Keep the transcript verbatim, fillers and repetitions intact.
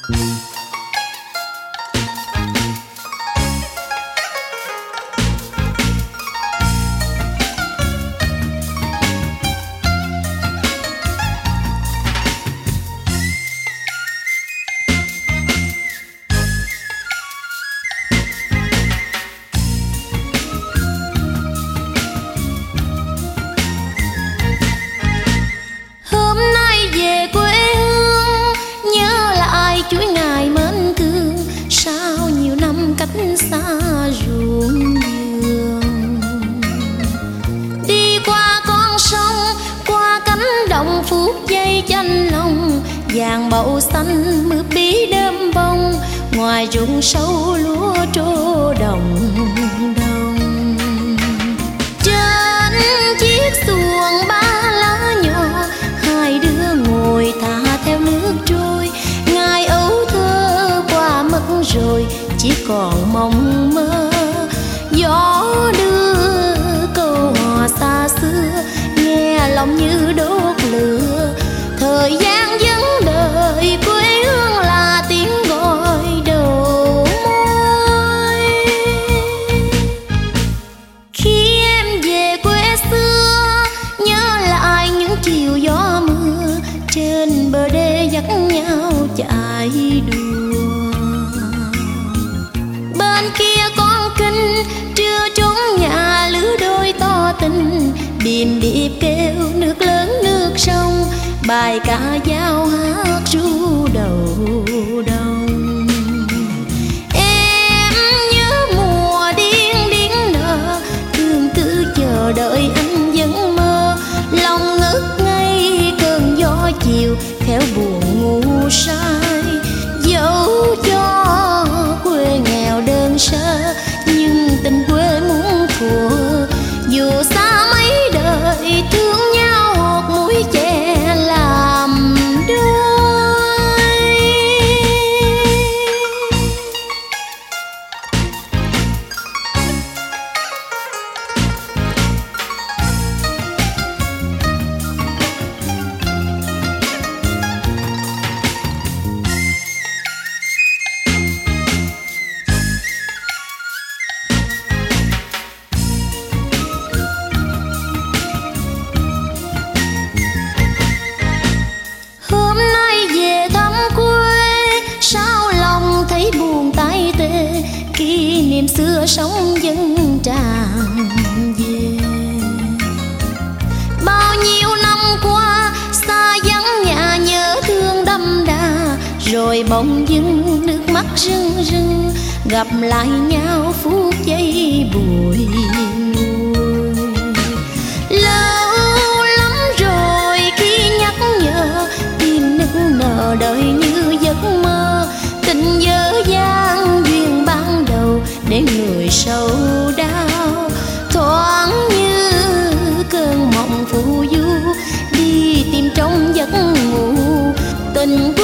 Xa ruộng vườn, đi qua con sông, qua cánh đồng phút giây chanh lòng, vàng bầu xanh mướp bí đơm bông, ngoài ruộng sâu lúa trô đồng đồng. Trên chiếc xuồng ba lá nhỏ, hai đứa ngồi thả theo nước trôi, ngày ấu thơ qua mất rồi, chỉ còn mộng mơ. Gió đưa câu hò xa xưa, nghe lòng như đốt lửa. Thời gian vẫn đợi, quê hương là tiếng gọi đầu môi. Khi em về quê xưa, nhớ lại những chiều gió mưa, trên bờ đê dắt nhau chạy đua. Bên kia con kênh trưa trốn nhà, lứa đôi to tình bìm điệp kêu nước lớn nước sông, bài ca dao hát ru đầu đông. Em nhớ mùa điên điên nở, thương cứ chờ đợi anh vẫn mơ, lòng ngất ngây cơn gió chiều theo buồn ngủ say. Dẫu cho quê nghèo đơn sơ, nhưng tình quê muốn thua. Dù xa mấy đời thương nhau, hột mũi chè làm đôi. Kỷ niệm xưa sống vẫn tràn về. Bao nhiêu năm qua xa vắng nhà, nhớ thương đậm đà, rồi bỗng dưng nước mắt rưng rưng, gặp lại nhau phút giây bùi ngùi. Lâu lắm rồi khi nhắc nhở, tim nức nở đời như giấc mơ, tình dở dang duyên ban đầu để người sầu đau. Thoáng như cơn mộng phù du, đi tìm trong giấc ngủ tình